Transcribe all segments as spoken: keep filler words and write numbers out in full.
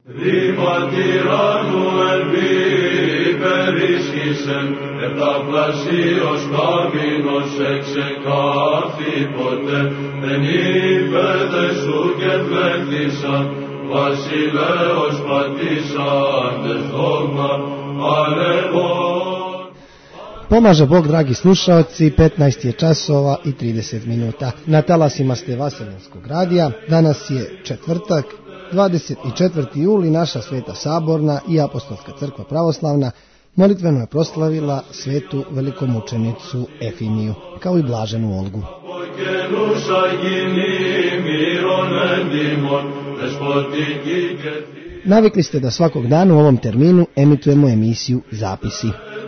Ρήμα τυράννου εμπίπερισχυσεν, επταπλασίως κάμινος εξεκάφη ποτέ, εν είπεδε σου και βλέκτησαν, βασιλέως πατήσαντες δόγμα, αλεγόν. Pomaže Bog, dragi slušalci, petnaest je časova i trideset minuta. Na talasima ste Vaseljenskog radija. Danas je četvrtak, dvadeset četvrti juli, naša Sveta Saborna i Apostolska crkva pravoslavna molitveno je proslavila svetu velikomučenicu Efimiju, kao i blaženu Olgu. Navikli ste da svakog dana u ovom terminu emitujemo emisiju Zapisi.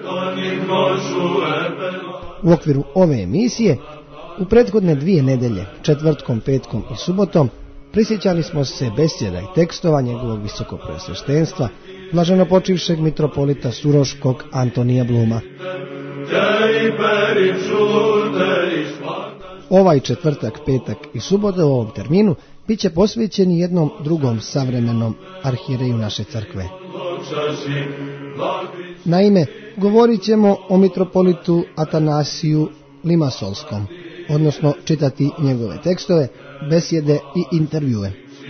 U okviru ove emisije, u prethodne dvije nedelje, četvrtkom, petkom i subotom, prisjećali smo se besjeda i tekstova njegovog visokopreosveštenstva, blaženopočivšeg mitropolita Suroškog Antonija Bluma. Ovaj četvrtak, petak i subota u ovom terminu bit će posvećeni jednom drugom savremenom arhijereju naše crkve. Naime, govorit ćemo o mitropolitu Atanasiju Limasolskom, odnosno čitati njegove tekstove, besjede i intervjue.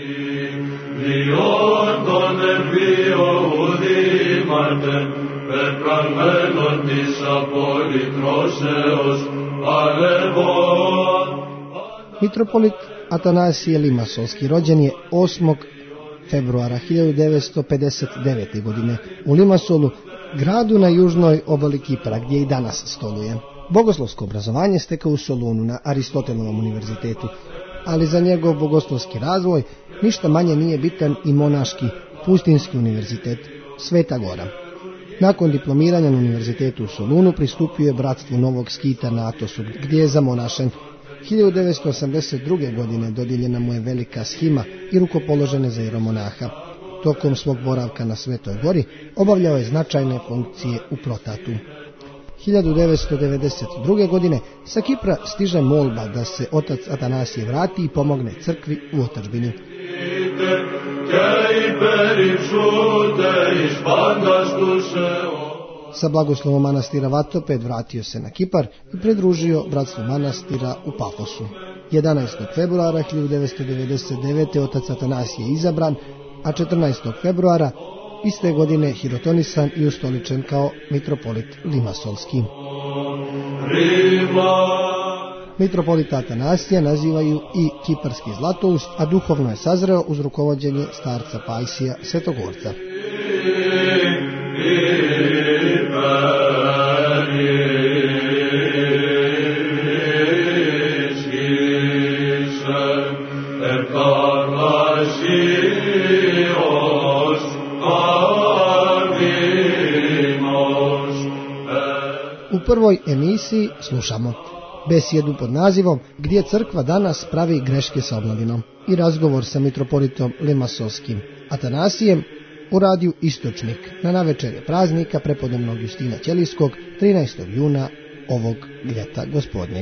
Mitropolit Atanasije Limasolski rođen je osmog februara hiljadu devetsto pedeset devete. godine u Limasolu, gradu na južnoj obali Kipra, gdje i danas stoluje. Bogoslovsko obrazovanje stekao u Solunu na Aristotelovom univerzitetu, ali za njegov bogoslovski razvoj ništa manje nije bitan i monaški pustinski univerzitet Sveta Gora. Nakon diplomiranja na univerzitetu u Solunu pristupio je bratstvu Novog Skita na Atosu, gdje je zamonašen. hiljadu devetsto osamdeset druge. godine dodijeljena mu je velika shima i rukopoložene za jeromonaha. Tokom svog boravka na Svetoj Gori obavljao je značajne funkcije u Protatu. hiljadu devetsto devedeset druge. godine sa Kipra stiže molba da se otac Atanasije vrati i pomogne crkvi u otadžbini. Sa blagoslovom manastira Vatoped vratio se na Kipar i pridružio bratstvu manastira u Pafosu. jedanaestog februara hiljadu devetsto devedeset devete. otac Atanasije je izabran, a četrnaestog februara iste godine hirotonisan i ustoličen kao mitropolit Limasolski. Mitropolita Atanasija nazivaju i kiparski Zlatoust, a duhovno je sazreo uz rukovođenje starca Pajsija Svetogorca. U prvoj emisiji slušamo besjedu pod nazivom Gdje crkva danas pravi greške sa omladinom i razgovor sa mitropolitom Limasolskim Atanasijem u radiju Istočnik na navečerje praznika prepodobnog Justina Ćelijskog trinaestog juna ovog ljeta gospodnjeg.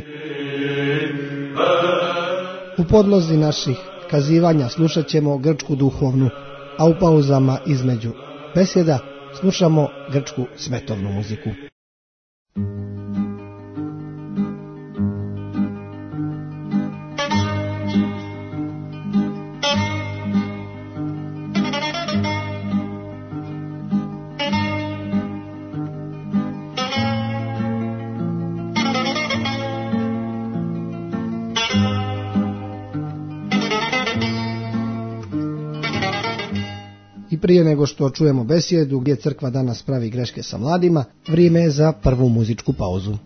U podlozi naših kazivanja slušat ćemo grčku duhovnu, a u pauzama između besjeda slušamo grčku svetovnu muziku. Prije nego što čujemo besjedu Gdje crkva danas pravi greške sa mladima, vrijeme je za prvu muzičku pauzu.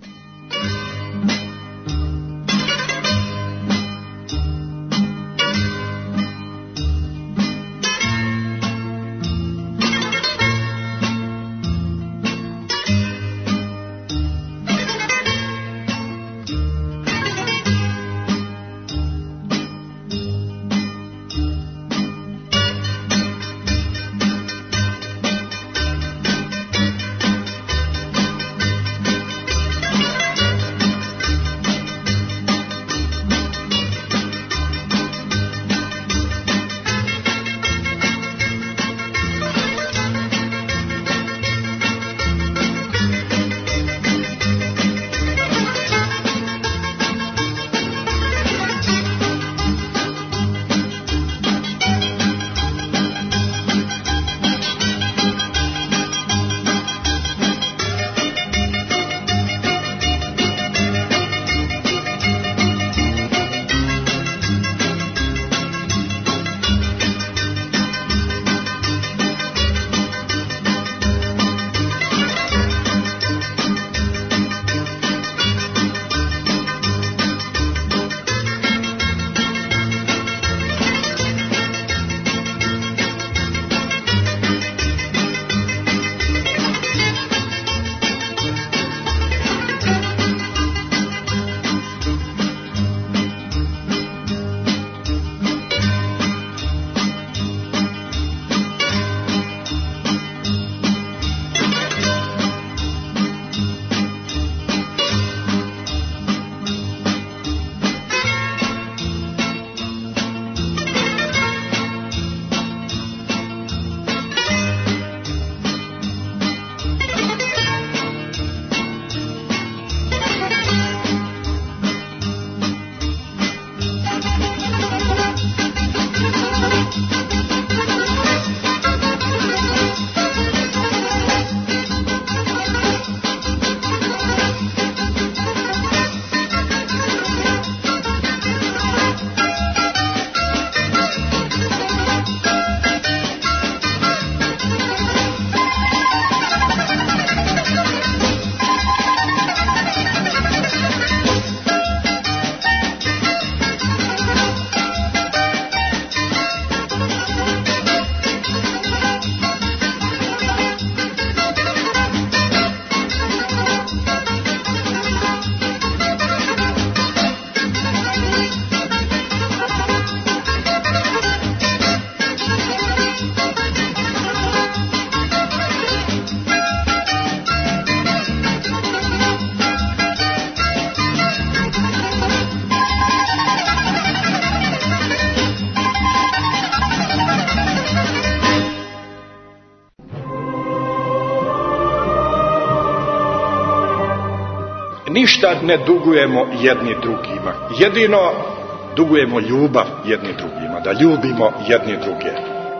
ništa ne dugujemo jedni drugima. Jedino dugujemo ljubav jedni drugima, da ljubimo jedni druge.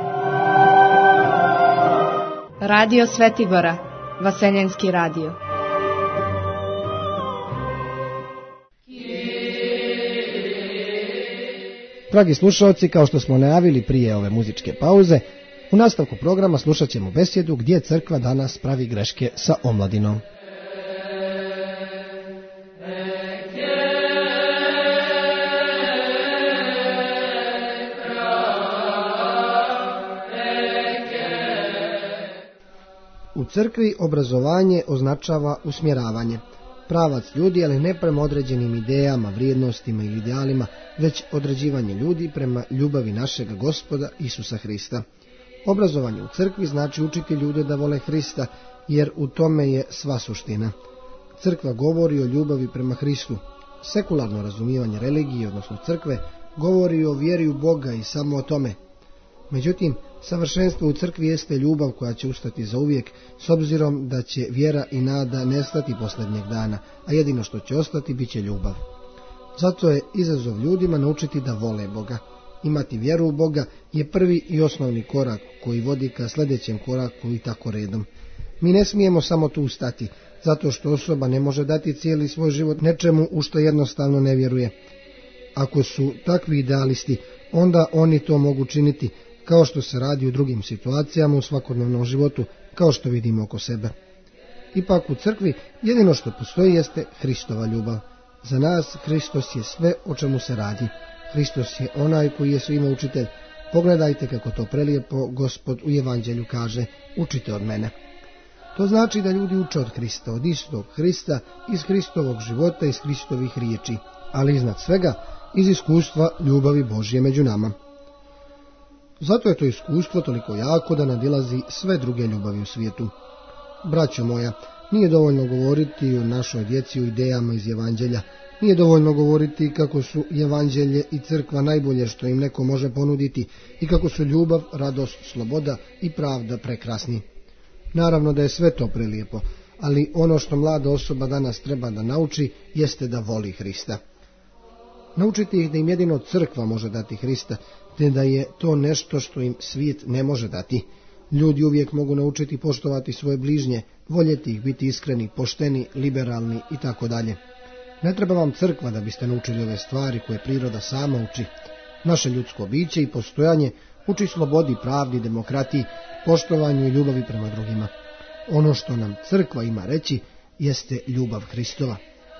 Radio Svetibora, Vaseljenski radio. Dragi slušalci, kao što smo najavili prije ove muzičke pauze, u nastavku programa slušat ćemo besjedu gdje crkva danas pravi greške sa omladinom. U crkvi obrazovanje označava usmjeravanje, pravac ljudi, ali ne prema određenim idejama, vrijednostima ili idealima, već određivanje ljudi prema ljubavi našega Gospoda Isusa Hrista. Obrazovanje u crkvi znači učiti ljude da vole Hrista, jer u tome je sva suština. Crkva govori o ljubavi prema Hristu. Sekularno razumijevanje religije, odnosno crkve, govori o vjeri u Boga i samo o tome. Međutim, savršenstvo u crkvi jeste ljubav koja će ustati zauvijek, s obzirom da će vjera i nada nestati posljednjeg dana, a jedino što će ostati bit će ljubav. Zato je izazov ljudima naučiti da vole Boga. Imati vjeru u Boga je prvi i osnovni korak koji vodi ka sljedećem koraku i tako redom. Mi ne smijemo samo tu stati, zato što osoba ne može dati cijeli svoj život nečemu u što jednostavno ne vjeruje. Ako su takvi idealisti, onda oni to mogu činiti, kao što se radi u drugim situacijama u svakodnevnom životu, kao što vidimo oko sebe. Ipak u crkvi jedino što postoji jeste Hristova ljubav. Za nas Hristos je sve o čemu se radi. Hristos je onaj koji je svima učitelj. Pogledajte kako to prelijepo Gospod u Evanđelju kaže, učite od mene. To znači da ljudi uče od Hrista, od istog Hrista, iz Hristovog života, iz Hristovih riječi, ali iznad svega iz iskustva ljubavi Božje među nama. Zato je to iskustvo toliko jako da nadilazi sve druge ljubavi u svijetu. Braćo moja, nije dovoljno govoriti o našoj djeci, o idejama iz Evanđelja. Nije dovoljno govoriti kako su Evanđelje i crkva najbolje što im neko može ponuditi i kako su ljubav, radost, sloboda i pravda prekrasni. Naravno da je sve to prelijepo, ali ono što mlada osoba danas treba da nauči jeste da voli Hrista. Naučiti ih da im jedino crkva može dati Hrista, te da je to nešto što im svijet ne može dati. Ljudi uvijek mogu naučiti poštovati svoje bližnje, voljeti ih, biti iskreni, pošteni, liberalni i tako dalje. Ne treba vam crkva da biste naučili ove stvari koje priroda sama uči. Naše ljudsko biće i postojanje uči slobodi, pravdi, demokratiji, poštovanju i ljubavi prema drugima. Ono što nam crkva ima reći jeste ljubav Hristova.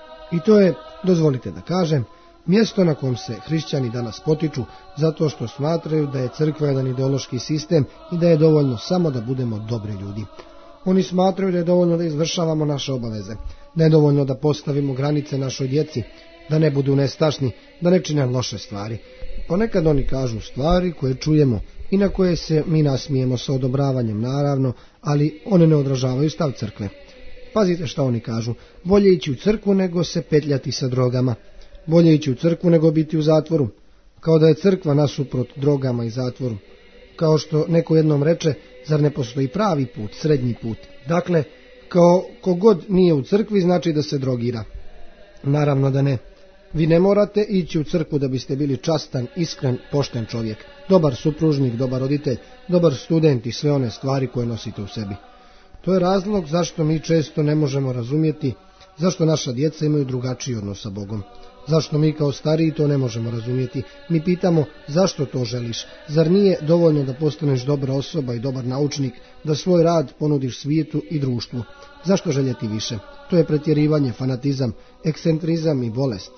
I to je, dozvolite da kažem, mjesto na kom se hrišćani danas potiču zato što smatraju da je crkva jedan ideološki sistem i da je dovoljno samo da budemo dobri ljudi. Oni smatraju da je dovoljno da izvršavamo naše obaveze, da je dovoljno da postavimo granice našoj djeci, da ne budu nestašni, da ne čine loše stvari. Ponekad oni kažu stvari koje čujemo i na koje se mi nasmijemo sa odobravanjem, naravno, ali one ne odražavaju stav crkve. Pazite šta oni kažu, bolje ići u crkvu nego se petljati sa drogama. Bolje ići u crkvu nego biti u zatvoru, kao da je crkva nasuprot drogama i zatvoru. Kao što neko jednom reče, zar ne postoji pravi put, srednji put? Dakle, kao kogod nije u crkvi znači da se drogira. Naravno da ne. Vi ne morate ići u crkvu da biste bili častan, iskren, pošten čovjek, dobar supružnik, dobar roditelj, dobar student i sve one stvari koje nosite u sebi. To je razlog zašto mi često ne možemo razumjeti zašto naša djeca imaju drugačiji odnos sa Bogom. Zašto mi kao stariji to ne možemo razumjeti? Mi pitamo zašto to želiš? Zar nije dovoljno da postaneš dobra osoba i dobar naučnik, da svoj rad ponudiš svijetu i društvu? Zašto željeti više? To je pretjerivanje, fanatizam, ekscentrizam i bolest.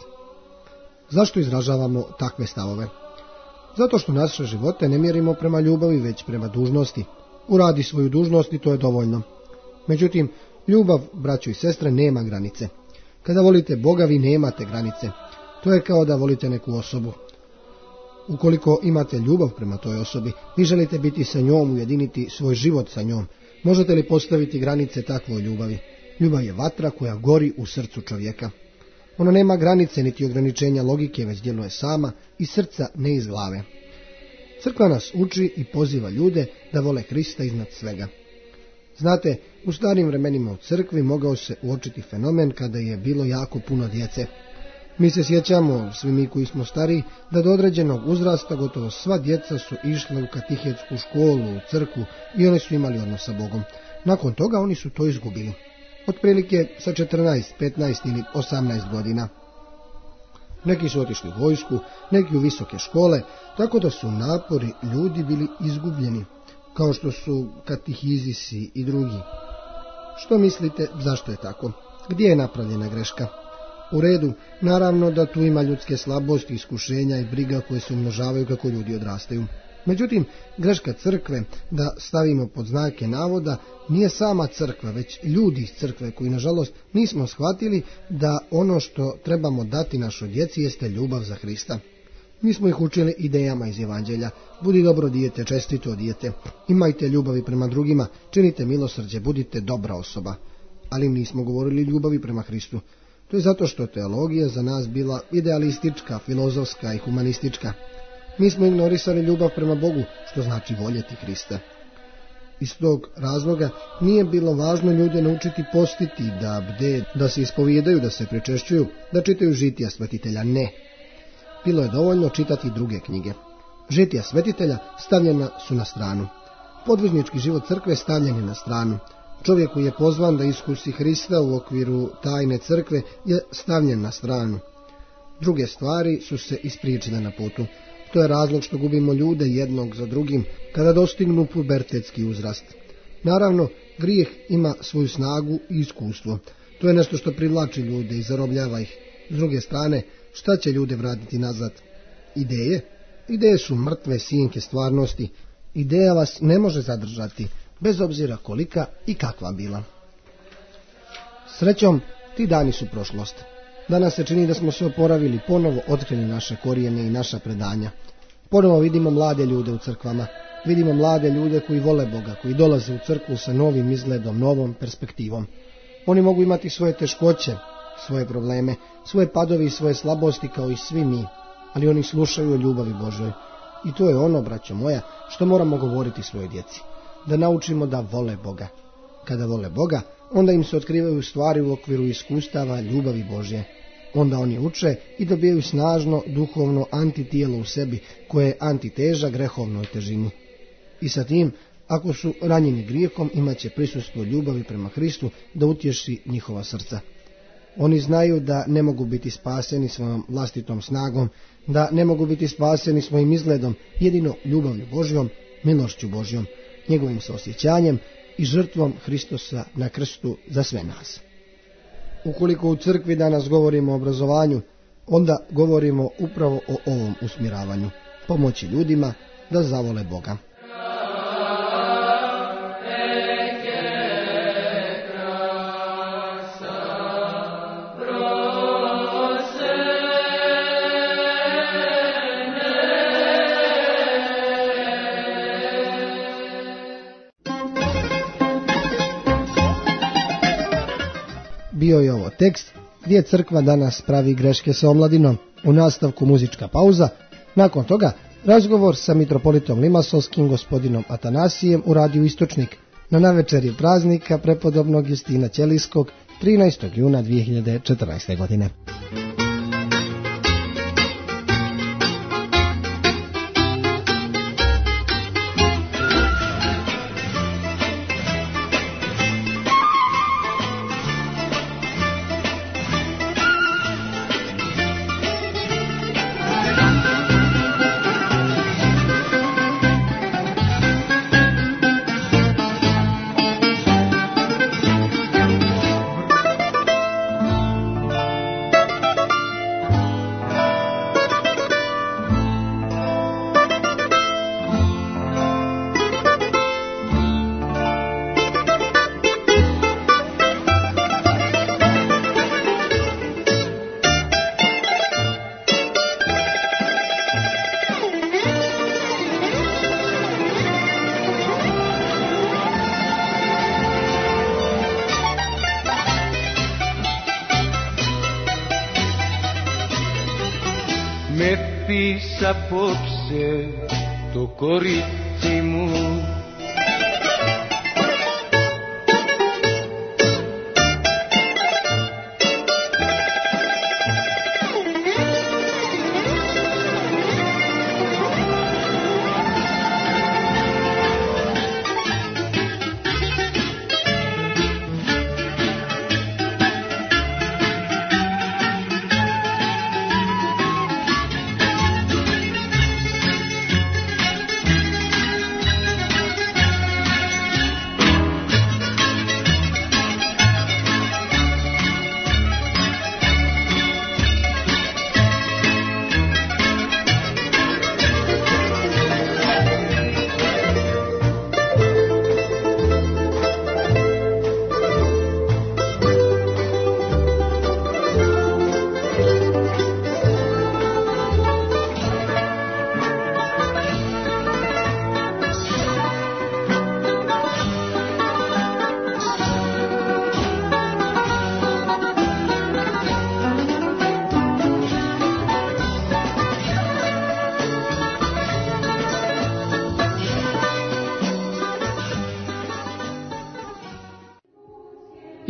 Zašto izražavamo takve stavove? Zato što naše živote ne mjerimo prema ljubavi, već prema dužnosti. Uradi svoju dužnost i to je dovoljno. Međutim, ljubav, braćo i sestre, nema granice. Kada volite Boga, vi nemate granice. To je kao da volite neku osobu. Ukoliko imate ljubav prema toj osobi, vi želite biti sa njom, ujediniti svoj život sa njom. Možete li postaviti granice takvoj ljubavi? Ljubav je vatra koja gori u srcu čovjeka. Ona nema granice niti ograničenja logike, već djeluje sama iz srca, ne iz glave. Crkva nas uči i poziva ljude da vole Hrista iznad svega. Znate, u starim vremenima u crkvi mogao se uočiti fenomen kada je bilo jako puno djece. Mi se sjećamo, svi mi koji smo stari, da do određenog uzrasta gotovo sva djeca su išla u katihetsku školu, u crkvu i oni su imali odnos sa Bogom. Nakon toga oni su to izgubili. Otprilike sa četrnaest, petnaest ili osamnaest godina. Neki su otišli u vojsku, neki u visoke škole, tako da su napori ljudi bili izgubljeni, kao što su katihizisi i drugi. Što mislite, zašto je tako? Gdje je napravljena greška? U redu, naravno da tu ima ljudske slabosti, iskušenja i briga koje se umnožavaju kako ljudi odrastaju. Međutim, greška crkve, da stavimo pod znake navoda, nije sama crkva, već ljudi iz crkve koji, nažalost, nismo shvatili da ono što trebamo dati našoj djeci jeste ljubav za Hrista. Mi smo ih učili idejama iz Evanđelja. Budi dobro dijete, čestito dijete, imajte ljubavi prema drugima, činite milosrđe, budite dobra osoba. Ali im nismo govorili ljubavi prema Hristu. To je zato što teologija za nas bila idealistička, filozofska i humanistička. Mi smo ignorisali ljubav prema Bogu, što znači voljeti Hrista. Iz tog razloga nije bilo važno ljude naučiti postiti, da bde, da se ispovijedaju, da se pričešćuju, da čitaju žitija svetitelja. Ne. Bilo je dovoljno čitati druge knjige. Žitija svetitelja stavljena su na stranu. Podvižnički život crkve stavljen je na stranu. Čovjek koji je pozvan da iskusi Hrista u okviru tajne crkve je stavljen na stranu. Druge stvari su se ispriječile na putu. To je razlog što gubimo ljude jednog za drugim kada dostignu pubertetski uzrast. Naravno, grijeh ima svoju snagu i iskustvo. To je nešto što privlači ljude i zarobljava ih. S druge strane, šta će ljude vratiti nazad? Ideje? Ideje su mrtve sinke stvarnosti. Ideja vas ne može zadržati, bez obzira kolika i kakva bila. Srećom, ti dani su prošlost. Danas se čini da smo se oporavili, ponovo otkrili naše korijene i naša predanja. Ponovo vidimo mlade ljude u crkvama. Vidimo mlade ljude koji vole Boga, koji dolaze u crkvu sa novim izgledom, novom perspektivom. Oni mogu imati svoje teškoće, svoje probleme, svoje padovi i svoje slabosti kao i svi mi, ali oni slušaju o ljubavi Božoj. I to je ono, braćo moja, što moramo govoriti svojoj djeci. Da naučimo da vole Boga. Kada vole Boga, onda im se otkrivaju stvari u okviru iskustava ljubavi Božje. Onda oni uče i dobijaju snažno duhovno antitijelo u sebi, koje je antiteža grehovnoj težini. I sa tim, ako su ranjeni grijehom, imat će prisustvo ljubavi prema Hristu da utješi njihova srca. Oni znaju da ne mogu biti spaseni svojom vlastitom snagom, da ne mogu biti spaseni svojim izgledom, jedino ljubavlju Božjom, milošću Božjom, njegovim saosjećanjem i žrtvom Hristosa na krstu za sve nas. Ukoliko u crkvi danas govorimo o obrazovanju, onda govorimo upravo o ovom usmjeravanju, pomoći ljudima da zavole Boga. Bio je ovo tekst gdje crkva danas pravi greške sa omladinom. U nastavku muzička pauza, nakon toga razgovor sa mitropolitom Limasovskim gospodinom Atanasijem u radiju Istočnik na navečeri praznika prepodobnog Justina Ćelijskog trinaestog juna dvije hiljade četrnaeste. godine. Με πεις απόψε το κορίτσι μου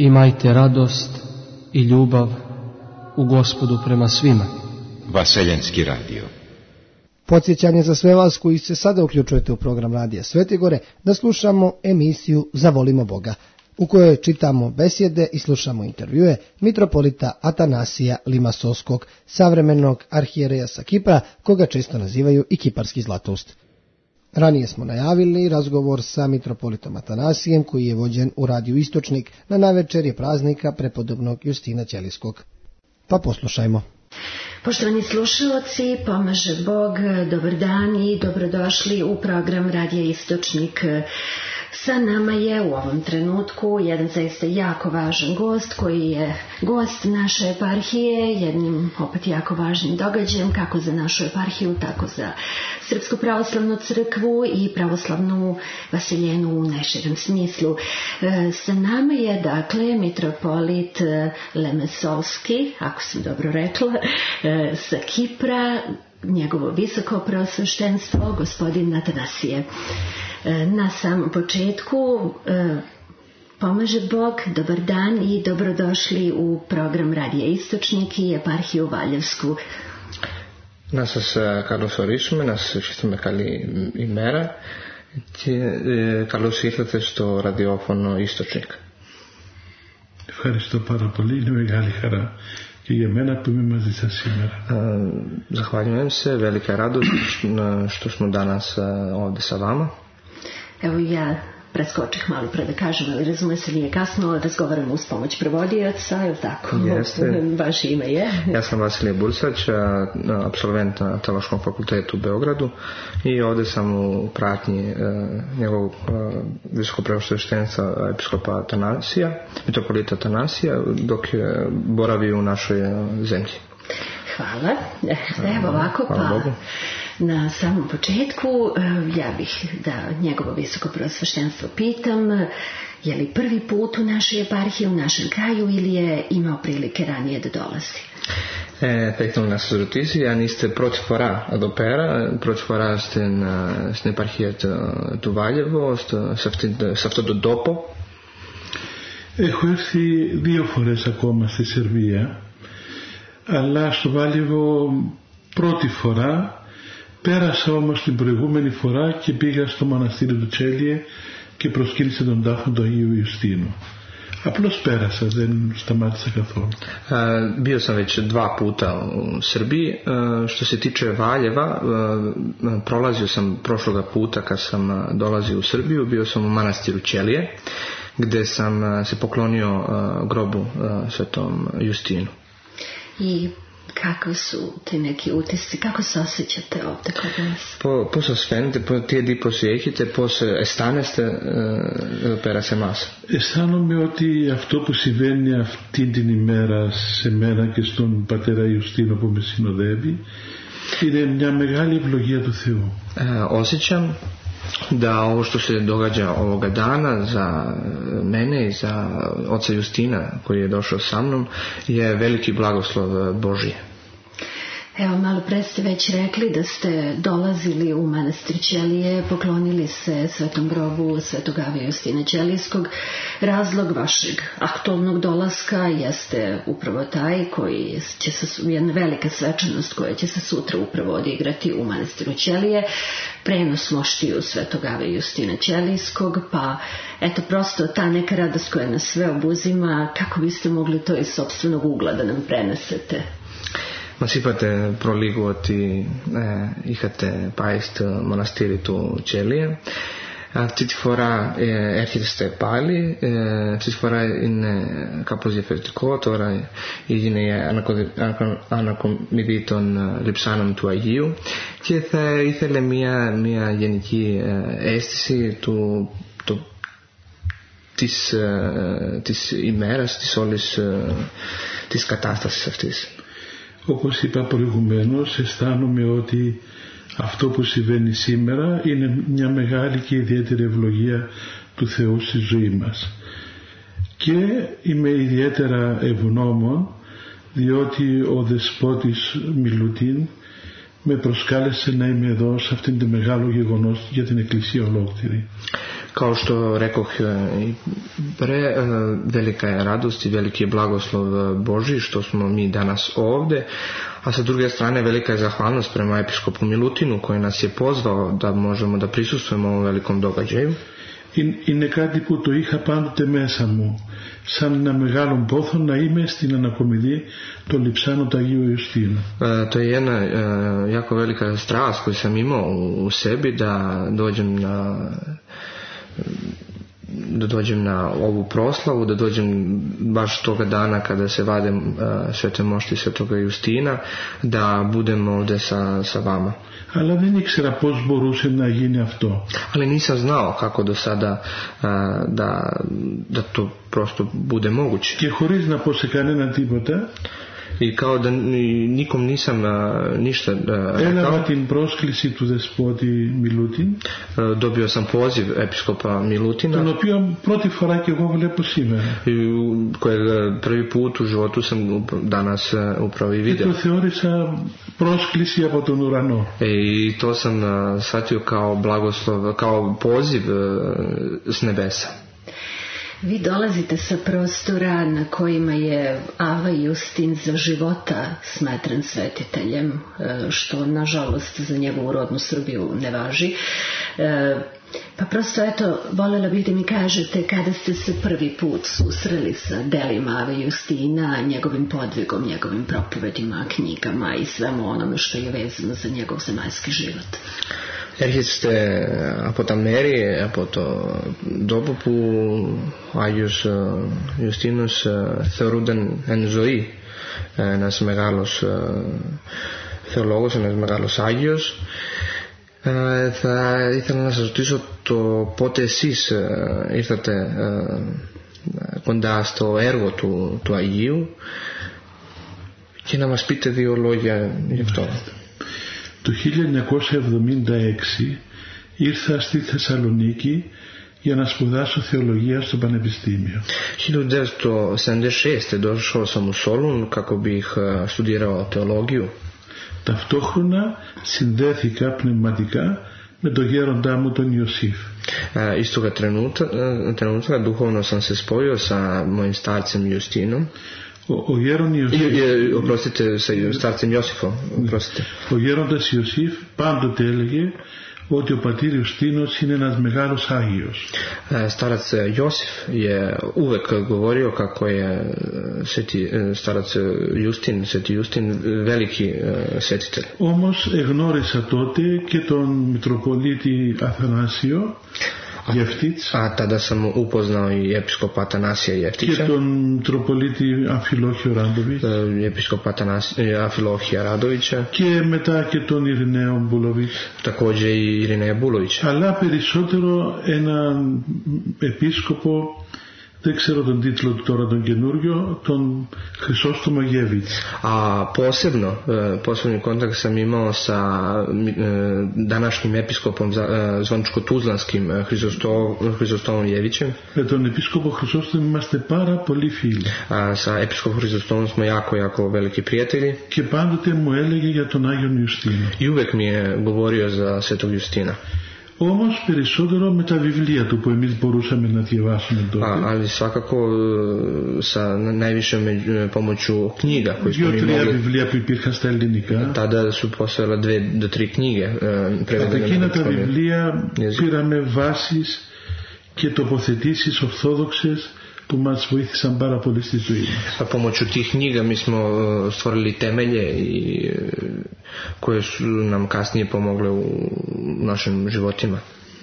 imajte radost i ljubav u Gospodu prema svima. Vaseljenski radio. Podsjećanje za sve vas koji se sada uključujete u program Radija Svetigore da slušamo emisiju Zavolimo Boga, u kojoj čitamo besjede i slušamo intervjue mitropolita Atanasija Limasovskog, savremenog arhijereja sa Kipra, koga često nazivaju i kiparski Zlatoust. Ranije smo najavili razgovor sa mitropolitom Atanasijem, koji je vođen u Radiju Istočnik na navečerje praznika prepodobnog Justina Ćelijskog. Pa poslušajmo. Poštovani slušalci, pomaže Bog, dobar dan i dobrodošli u program Radija Istočnik. Sa nama je u ovom trenutku jedan zaista jako važan gost koji je gost naše eparhije, jednim opet jako važnim događajem kako za našu eparhiju, tako za Srpsku pravoslavnu crkvu i pravoslavnu vaseljenu u najširem smislu. Sa nama je dakle mitropolit Lemesovski, ako sam dobro rekla, sa Kipra, njegovo visoko preosveštenstvo, gospodin Atanasije. Na samom početku, pomaže Bog, dobar dan i dobrodošli u program Radija Istočnik i eparhiju Valjevsku. Να σας καλωσορίσουμε, να σας ευχηθούμε καλή ημέρα και ε, καλώς ήρθατε στο ραδιόφωνο Istočnik. Ευχαριστώ πάρα πολύ, είναι μεγάλη χαρά και για μένα που είμαι μαζί σας σήμερα. Zahvaljujem se, velika radost što smo danas ovdje sa vama. Evo ja preskočih malo pre da kažem, ali razume se, nije kasno, razgovaramo uz pomoć prevodioca, je li tako? Jeste. Vaše ime je? Ja sam Vasilije Bursać, apsolvent na Teološkom fakultetu u Beogradu i ovdje sam u pratnji njegovog visokopreosveštenstva episkopa Atanasija, mitropolita Atanasija, dok je boravio u našoj zemlji. Hvala. Evo ovako, Hvala pa Bogu. Na samom početku ja bih da njegovo visoko preosveštenstvo pitam, je li prvi put u našoj eparhiji, u našem kraju, ili je imao prilike ranije da dolazi? Ε, θα ήθελα να σας ρωτήσει αν είστε πρώτη φορά εδώ πέρα, πρώτη φορά στην, στην επαρχία του, του Βάλιεβο, στο, σε, αυτή, σε αυτόν τον τόπο. Έχω έρθει δύο φορές ακόμα στη Σερβία, αλλά στο Βάλιεβο πρώτη φορά. Πέρασα όμως την προηγούμενη φορά και πήγα στο μοναστήρι του Τσέλιε και προσκύνησα τον τάφο του Αγίου Ιουστίνου. Απλώς πέρασα, δεν σταμάτησα καθόλου. Uh, bio sam već dva puta u Srbiji. Uh, što se tiče Valjeva, uh, prolazio sam prošloga puta kad sam dolazio u Srbiju, bio sam u manastiru Ćelije, gde sam uh, se poklonio uh, grobu uh, svetom Justinu. I kako su ti neki utisci, kako se osjećate ovdje kod nas? Πώς σας φαίνεται, τι εντύπωση έχετε, πώς αισθάνεστε εδώ πέρα σε εμάς? Αισθάνομαι ότι αυτό που συμβαίνει αυτή την ημέρα σε μένα και στον πατέρα Ιουστίνο που με συνοδεύει είναι μια μεγάλη ευλογία του Θεού. Osjećam da ovo što se događa ovoga dana za mene i za oca Justina koji je došao sa mnom je veliki blagoslov Božije. Evo, malo pre ste već rekli da ste dolazili u manastir Ćelije, poklonili se svetom grobu svetog Avija Justina Ćelijskog. Razlog vašeg aktualnog dolaska jeste upravo taj koji će se, jedna velika svečanost koja će se sutra upravo odigrati u manastiru Ćelije, prenos moštiju svetog Avija Justina Ćelijskog, pa eto prosto ta neka radost koja nas sve obuzima, kako biste mogli to iz sopstvenog ugla da nam prenesete? Μας είπατε προλίγου ότι ε, είχατε πάει στο μοναστήρι του Τσέλια. Αυτή τη φορά ε, έρχεστε πάλι. Ε, αυτή τη φορά είναι κάπως διαφορετικό. Τώρα έγινε η ανακομιδή των λειψάνων του Αγίου και θα ήθελε μια, μια γενική ε, αίσθηση του, του, της, ε, της ημέρας, της όλης ε, της κατάστασης αυτής. Όπως είπα προηγουμένως, αισθάνομαι ότι αυτό που συμβαίνει σήμερα είναι μια μεγάλη και ιδιαίτερη ευλογία του Θεού στη ζωή μας. Και είμαι ιδιαίτερα ευγνώμων διότι ο Δεσπότης Μιλουτίν με προσκάλεσε να είμαι εδώ σε αυτήν το μεγάλο γεγονός για την Εκκλησία ολόκληρη. Kao što rekoh i pre, velika je radost i veliki je blagoslov Božji što smo mi danas ovde, a sa druge strane velika je zahvalnost prema episkopu Milutinu koji nas je pozvao da možemo da prisustvujemo ovom velikom događaju. Είναι κάτι που το είχα πάντοτε μέσα μου, σαν ένα μεγάλο πόθο να είμαι στην ανακομιδή των λειψάνων του Αγίου Ιουστίνου. To je jedna jako velika strast koju sam imao u sebi da dođem na da dođem na ovu proslavu, da dođem baš toga dana kada se vade uh, svete mošti svetoga Justina, da budem ovde sa, sa vama. Αλλά δεν ήξερα πώς μπορούσε να γίνει αυτό. Ali nisam znao kako do sada uh, da, da to prosto bude moguće. Και χωρίς να πω σε κανένα τίποτα, i kao da nikom nisam a, ništa a, Έλαβα την πρόσκληση του δεσπότη Μιλούτιν. Dobio sam poziv episkopa Milutina. Τον οποίο πρώτη φορά και εγώ βλέπω σήμερα. Kojeg prvi put u životu sam danas upravo i vidio. Και το θεώρησα πρόσκληση από τον ουρανό. I to sam shvatio kao blagoslov, kao poziv s nebesa. Vi dolazite sa prostora na kojima je Ava Justin za života smatran svetiteljem, što nažalost za njegovu rodnu Srbiju ne važi. Pa prosto eto, voljela bih da mi kažete kada ste se prvi put susreli sa delima Ave Justina, njegovim podvigom, njegovim propovedima, knjigama i svemu onome što je vezano za njegov zemaljski život. Έρχεστε από τα μέρη, από το τόπο που ο Άγιος Ιουστίνος θεωρούνταν εν ζωή ένας μεγάλος θεολόγος, ένας μεγάλος Άγιος. Θα ήθελα να σας ρωτήσω το πότε εσείς ήρθατε κοντά στο έργο του, του Αγίου και να μας πείτε δύο λόγια γι' αυτό. Το χίλια εννιακόσια εβδομήντα έξι ήρθα στη Θεσσαλονίκη για να σπουδάσω θεολογία στο Πανεπιστήμιο. χίλια devetsto sedamdeset šeste došao sam u Solun kako bih studirao teologiju. Ταυτόχρονα συνδέθηκα πνευματικά με τον γέροντά μου τον Ιωσήφ. Istoga trenutka, trenutka duhovno sam se spojio sa mojim starcem Justinom. Ο, ο γέρον Ιωσήφ, oprostite, sa starcem Josifom, oprostite. Ο γέροντας Ιωσήφ πάντοτε έλεγε ότι ο πατήρ Ιουστίνος είναι ένας μεγάλος Άγιος. Starac Josif je uvek govorio kako je sveti starac Justin, sveti Justin veliki svetitelj. Όμως εγνώρισα τότε και τον Μητροπολίτη Αθανάσιο Jeftic. A tada sam upoznao i episkopa Atanasija Jeftića. Και τον Μητροπολίτη Αμφιλόχιο Ράντοβιτ. Episkopa Amfilohija Radovića. Και μετά και τον Ειρηναίο Μπούλοβιτ. Također i Irineja Bulovića. Αλλά περισσότερο έναν επίσκοπο, δεν ξέρω τον τίτλο του τώρα τον καινούριο, τον Χρυσόστομο Γέβιτς. A posebno, posebni kontakt sam imao sa današnjim episkopom Zvončko-Tuzlanskim Hrizostovom Jevićem. Με τον επίσκοπο Χρυσόστομο είμαστε πάρα πολύ φίλοι. A sa episkopom Hrizostovom smo jako, jako veliki prijatelji. Και πάντοτε μου έλεγε για τον Άγιον Ιουστίνο. I uvek mi je govorio za svetog Justina. Όμως περισσότερο με τα βιβλία του που εμείς μπορούσαμε να διαβάσουμε τότε. A, ali svakako sa najviše pomoću knjiga koje smo mi mogli. Δύο-τρία βιβλία που υπήρχαν στα ελληνικά. Tada su postojala dve do tri knjige prevedene. Από εκείνα τα βιβλία πήραμε βάσεις και τοποθετήσεις ορθόδοξες που μας βοήθησαν πάρα πολύ στη ζωή μας. Pomoću tih knjiga mi smo stvorili temelje i koje su nam kasnije pomogle u našim životima.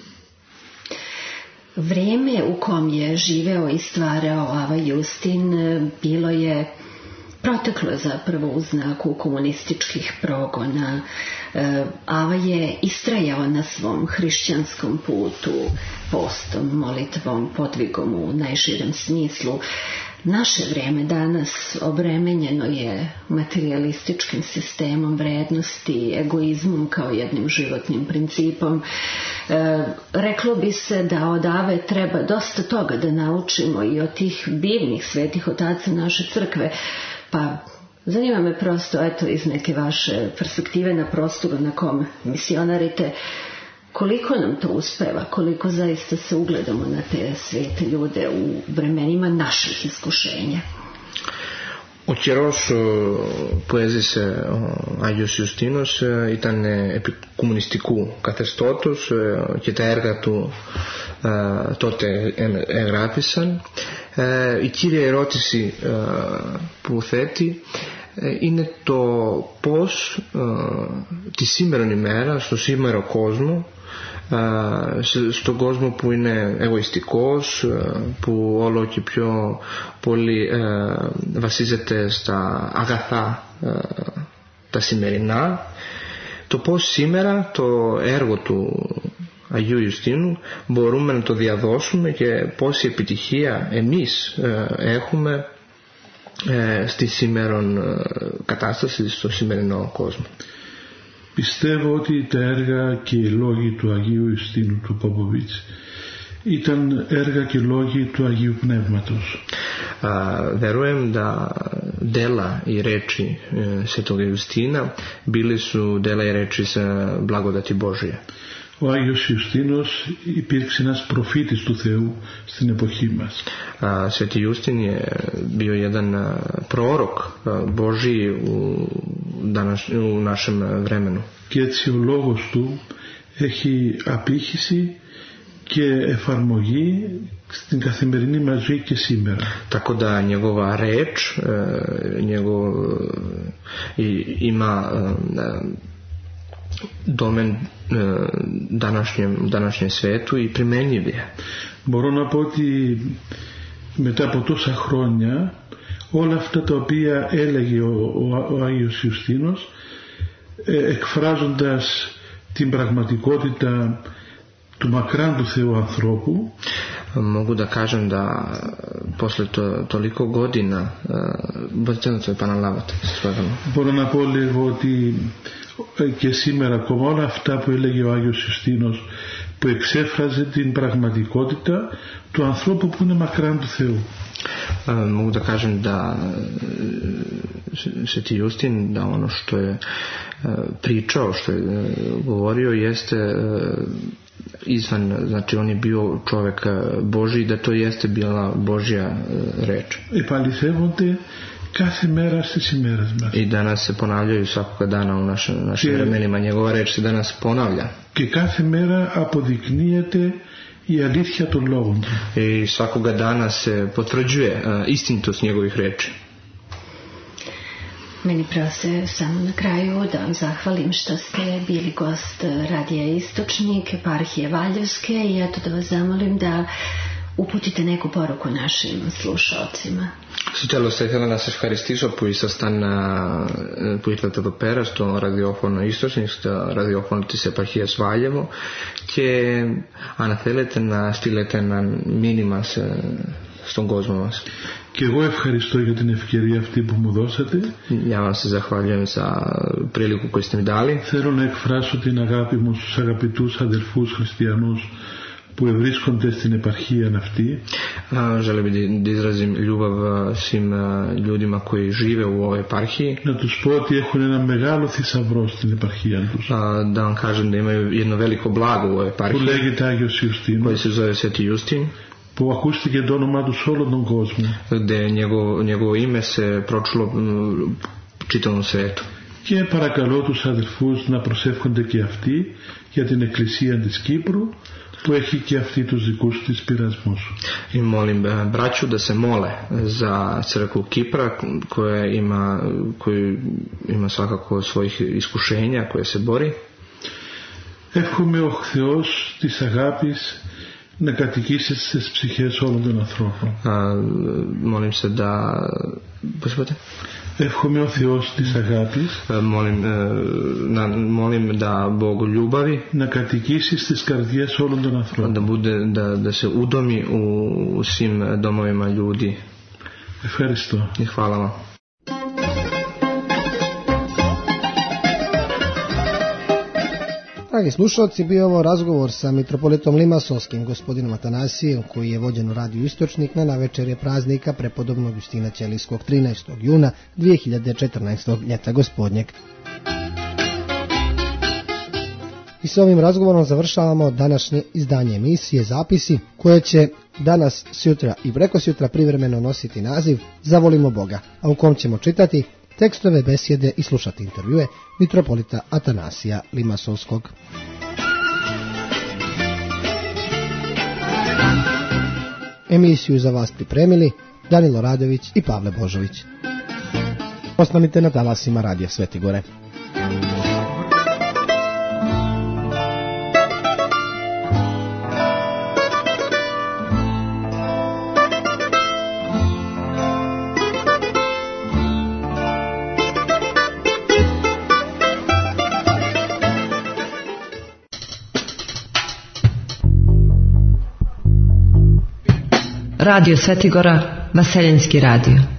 Vrijeme u kom je živeo i stvarao Ava Justin bilo je proteklo je zapravo u znaku komunističkih progona. Ava je istrajao na svom hrišćanskom putu, postom, molitvom, podvigom u najširem smislu. Naše vrijeme danas obremenjeno je materialističkim sistemom vrednosti, egoizmom kao jednim životnim principom. E, reklo bi se da od Ave treba dosta toga da naučimo i od tih divnih svetih otaca naše crkve. Pa zanima me prosto, eto, iz neke vaše perspektive na prostoru na kom misionarite, Koliko nam to uspeva, koliko zaista se ugledamo na te svete ljude u vremenima naših iskušenja? Ο καιρός που έζησε ο Άγιος Ιουστίνος ήταν επικομμουνιστικού καθεστώτος και τα έργα του τότε εγγράφησαν. Η κύρια ερώτηση που θέτει είναι το πώς τη σήμερον ημέρα, στο σήμερο κόσμο, στον κόσμο που είναι εγωιστικός, που όλο και πιο πολύ βασίζεται στα αγαθά τα σημερινά, το πώς σήμερα το έργο του Αγίου Ιουστίνου μπορούμε να το διαδώσουμε και πόση επιτυχία εμείς έχουμε στη σήμερον κατάσταση, στο σημερινό κόσμο. Πιστεύω ότι τα έργα και οι λόγοι του Αγίου Ιουστίνου του Πόποβιτς ήταν έργα και λόγοι του Αγίου Πνεύματος. Uh, verujem da dela i reči uh, Svetog Justina bili su dela i reči sa blagodati Božije. Ο Άγιος Ιουστίνος υπήρξε ένας προφήτης του Θεού στην εποχή μας. Uh, Sveti Justin je bio jedan prorok uh, Božiji u, danas, u našem vremenu. Και έτσι ο λόγος του έχει απήχηση και εφαρμογή στην καθημερινή μας ζωή και σήμερα. Tako da njegova reč uh, njegov, i, ima uh, domen današnjem, današnjem svetu i primenjiv je. Μπορώ να πω ότι μετά από τόσα χρόνια όλα αυτά τα οποία έλεγε ο, ο, ο Άγιος Ιουστίνος ε, εκφράζοντας την πραγματικότητα του μακράν του Θεού ανθρώπου, mogu da kažem da posle to, toliko godina μπορώ να πω λίγο ότι και σήμερα ακόμα όλα αυτά που έλεγε ο Άγιος Ιουστίνος που εξέφραζε την πραγματικότητα του ανθρώπου που είναι μακράν του Θεού. Mogu da kažem da Sveti Justin, da ono što je pričao, što je govorio jeste izvan, znači on je bio čovjek Božji, da to jeste bila Božja reč. Επαληθεύονται κάθε μέρα στις ημέρες μας. I danas se ponavljaju svakoga dana u našim, našim vremenima. Njegova reč se danas ponavlja. Και κάθε μέρα αποδεικνύεται η αλήθεια των λόγων του. I svakoga dana se potvrđuje uh, istinitost njegovih reči. Meni preostaje samo na kraju da vam zahvalim što ste bili gost Radija Istočnik, eparhije Valjevske, i eto da vas zamolim da uputite neku poruku našim slušalcima. Στο τέλος θα ήθελα να σας ευχαριστήσω που ήσασταν, που ήρθατε εδώ πέρα στο ραδιόφωνο Ίστοσνικ, στο ραδιόφωνο της επαρχίας Βάλιεβο, και αν θέλετε να στείλετε ένα μήνυμα σε, στον κόσμο μας. Και εγώ ευχαριστώ για την ευκαιρία αυτή που μου δώσατε. Ja vam se zahvaljujem za priliku koju ste mi dali. Θέλω να εκφράσω την αγάπη μου στους αγαπητούς αδελφούς χριστιανούς που ευρίσκονται στην επαρχία αυτή. Želim da izrazim ljubav svim ljudima koji žive u ovoj eparhiji. Να τους πω ότι έχουν ένα μεγάλο θησαυρό στην επαρχία τους. Da vam kažem da imaju jedno veliko blago u ovoj eparhiji. Που λέγεται Άγιος Ιουστίνος. Koji se zove Sveti Justin. Που ακούστηκε το όνομά του σε όλο τον κόσμο. Gde njegovo, njegovo ime se pročulo čitavom svetu. Και παρακαλώ τους αδελφούς να προσεύχονται και αυτοί για την Εκκλησία της Κύπρου, που έχει και αυτή τους δικούς της πειρασμούς. I molim braću da se mole za crkvu Kipra koja ima, koju ima svakako svojih iskušenja, koje se bori. Εύχομαι ο Θεός της αγάπης να κατοικήσει στις ψυχές όλων των ανθρώπων. Molim se da... Πώς είπατε? Εύχομαι ο Θεός της αγάπης molim, na, molim da Bog ljubavi να κατοικήσει στις καρδιές όλων των ανθρώπων. Da, bude, da, da se udomi u, u svim domovima ljudi. Ευχαριστώ. I hvala vam. Dragi slušalci, bio ovo razgovor sa mitropolitom Limasovskim, gospodinom Atanasijem, koji je vođen u Radiju Istočnik na navečerje praznika prepodobnog Justina Ćelijskog trinaestog juna dvije hiljade četrnaestog ljeta gospodnjeg. I s ovim razgovorom završavamo današnje izdanje emisije Zapisi, koje će danas, sutra i prekosjutra privremeno nositi naziv Zavolimo Boga, a u kom ćemo čitati tekstove, besjede i slušati intervjue mitropolita Atanasija Limasovskog. Emisiju za vas pripremili Danilo Radović i Pavle Božović. Ostanite na talasima Radija Svete Gore. Radio Svetigora, Vaseljenski radio.